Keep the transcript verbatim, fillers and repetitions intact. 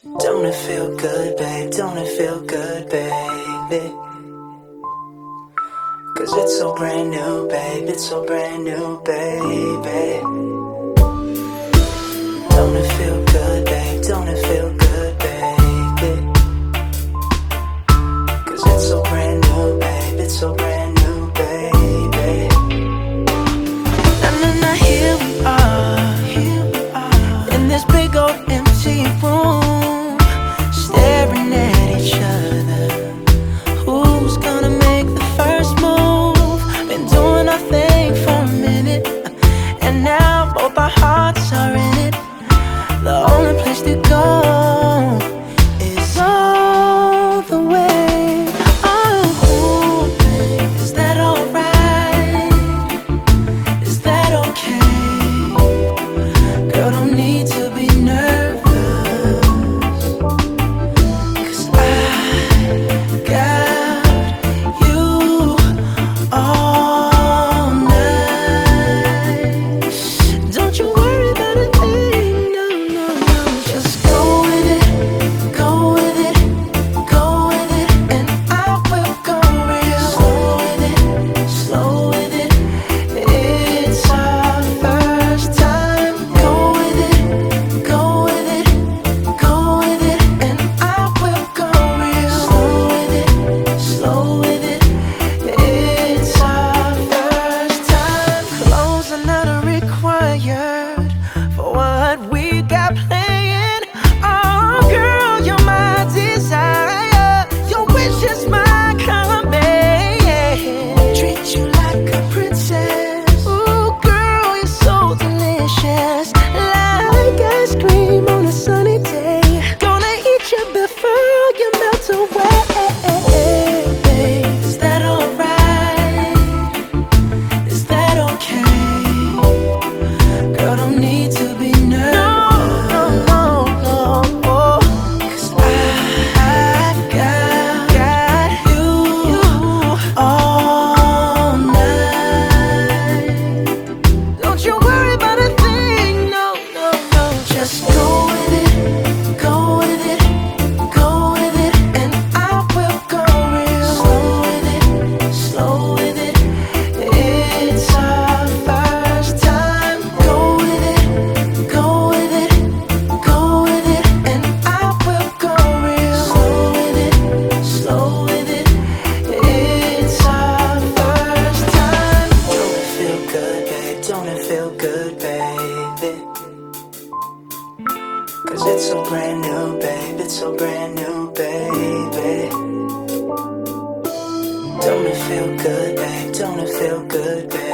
Don't it feel good, babe? Don't it feel good, baby? Cause it's so brand new, babe. It's so brand new, baby. Don't it feel good, babe? Don't it feel good, baby? Cause it's so brand new, babe. It's so brand new, baby. Now, now, now, here we are, here we are, in this big old empty room, staring at each other. Who's gonna make the first move? Been doing our thing for a minute, and now both our hearts are in it. The only place to go is all the way. Oh, babe, is that alright? Is that okay? Girl, don't need to be nervous, cause I got you all night. Don't you worry about a thing, no, no, no. Just go with it, go with it, go with it, and I will go real slow with it, slow with it. It's our first time. Go with it, go with it, go with it, and I will go real slow with it, slow with it. It's our first time. Clothes are not required for what we got playing. Oh, girl, you're my desire. Your wish is my command. Treat you like a princess. Ooh, girl, you're so delicious, like ice cream on a sunny day. Gonna eat you before you melt away. Is that alright? Is that okay? Girl, don't need to be nervous. No, no, no, no. Cause I've got, got you all night. Don't you worry about a thing, no, no, no. Just go with it, go with it, go with it, and I will go real slow with it, slow with it. It's our first time. Go with it, go with it, go with it, and I will go real slow with it, slow with it. It's our first time. Don't it feel good, babe? Don't it feel good, baby? Cause it's so brand new, babe. It's so brand new, baby. Don't it feel good, babe? Don't it feel good, baby?